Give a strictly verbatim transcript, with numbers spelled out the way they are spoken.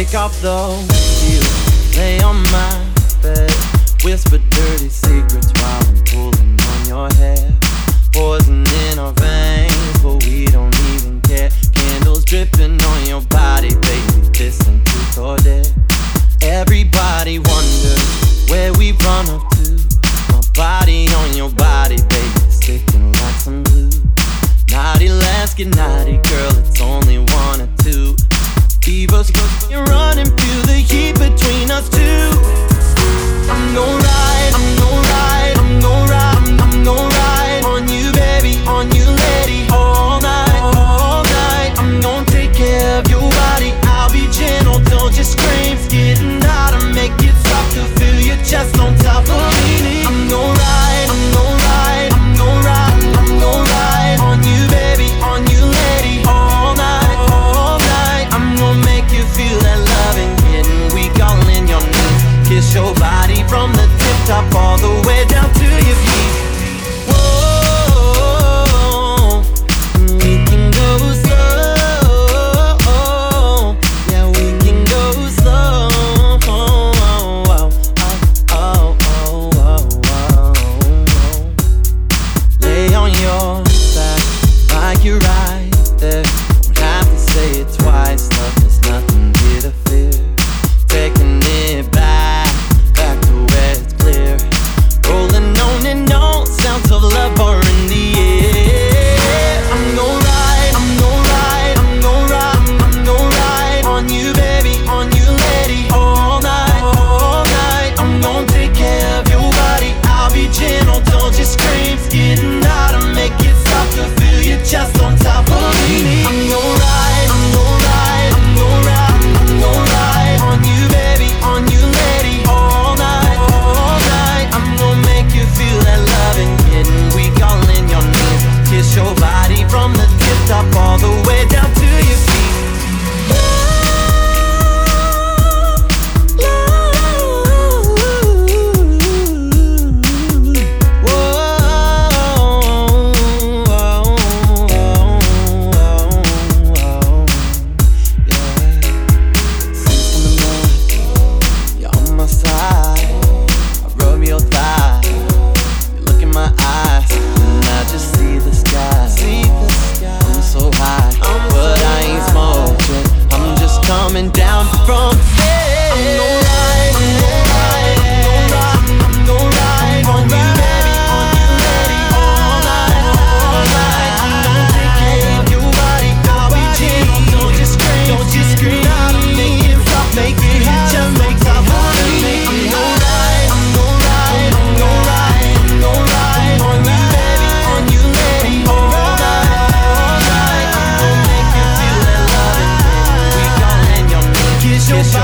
Take off those heels, lay on my bed, whisper dirty secrets while I'm pulling on your hair. Poison in our veins, but we don't even care. Candles dripping on your body, baby, listen to Corday. Everybody wonders where we run up to. My body on your body, baby, sticking like some glue. Naughty, let's get naughty, girl, it's only one or two. Fever's cause you're running, feel the heat between us two. I'm gon' ride, I'm gon' ride, I'm gon' ride, I'm, I'm gon' ride on you, baby, on you, lady, all night, all night. I'm gon' take care of your body, I'll be gentle, don't just scream. Getting hot to make it stop to feel your chest on top of me. I'm gon' ride, I'm gon' ride, I'm gon' ride, I'm gon' ride on you, baby, on you, lady, all night, all night. I'm gon' make you feel that loving, getting weak all in your knees. Kiss your body from the tip top all the way down to your feet. Whoa, we can go slow. Yeah, we can go slow. Oh, oh, oh, oh, oh, oh. Lay on your back like you're right there. Don't have to say it twice, love, there's nothing here to fear. Taking it back, back to where it's clear. Rolling on and on, sounds of love are in the air. I'm gon' ride, I'm gon' ride, I'm gon' ride, I'm gon' ride on you, baby, on you, lady, all night, all night. I'm gon' take care of your body, I'll be gentle, don't just scream. Getting hot to make it stop to feel your chest on top of me. I'm gon' ride, I'm gon' ride, I'm gon' ride, I'm gon' ride on you, baby, on you, lady, all night, all night. I'm gon' make you feel that loving, getting weak all in your knees. Kiss your body from the tip top all the way down to your feet. Down from there. I'm gon' ride, I'm gon' ride, I'm gon' ride, I'm gon' ride on you, baby, on you, lady, all night, all night. I'm gon' take care of your body, I'll be gentle, don't just scream, don't just scream. I'll make it stop, make it hot, just make top of me. I'm gon' ride, I'm gon' ride, I'm gon' ride, I'm gon' ride on you, baby, on you, lady, all night, all night. I'm gon' make you feel that loving, we gon' end your knees. Kiss your